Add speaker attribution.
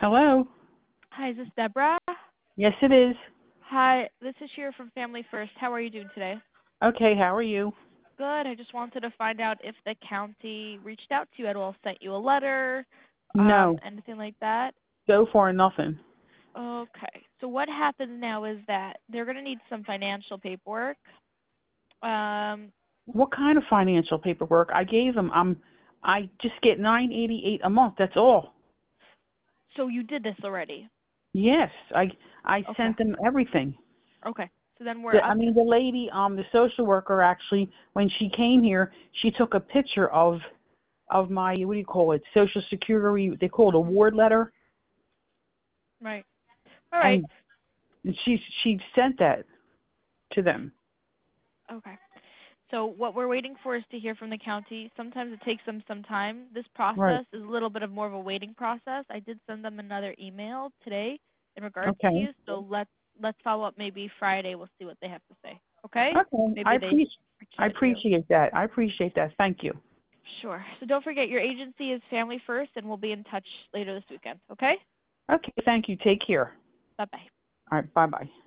Speaker 1: Hello?
Speaker 2: Hi, is this Deborah?
Speaker 1: Yes, it is.
Speaker 2: Hi, this is Shira from Family First. How are you doing today?
Speaker 1: Okay, how are you?
Speaker 2: Good. I just wanted to find out if the county reached out to you at all, sent you a letter,
Speaker 1: No.
Speaker 2: anything like that.
Speaker 1: So far, nothing.
Speaker 2: Okay. So what happens now is that they're going to need some financial paperwork. Um,
Speaker 1: What kind of financial paperwork? I gave them. I just get $9.88 a month. That's all.
Speaker 2: so you did this already.
Speaker 1: Yes, I
Speaker 2: Okay.
Speaker 1: sent them everything.
Speaker 2: Okay. So then we're up.
Speaker 1: The lady, the social worker, actually, when she came here, she took a picture of my, what do you call it, Social Security. They call it a ward letter,
Speaker 2: Right. All right.
Speaker 1: and she sent that to them.
Speaker 2: Okay. So what we're waiting for is to hear from the county. Sometimes it takes them some time. This
Speaker 1: Right.
Speaker 2: process is a little bit of more of a waiting process. I did send them another email today in regards to
Speaker 1: Okay.
Speaker 2: you. So let's follow up maybe Friday. We'll see what they have to say. Okay?
Speaker 1: Okay.
Speaker 2: Maybe they reached
Speaker 1: I
Speaker 2: out to you.
Speaker 1: appreciate that. I appreciate that. Thank you.
Speaker 2: Sure. So don't forget your agency is Family First, and we'll be in touch later this weekend. Okay?
Speaker 1: Okay, thank you. Take care.
Speaker 2: Bye bye.
Speaker 1: All right, bye-bye.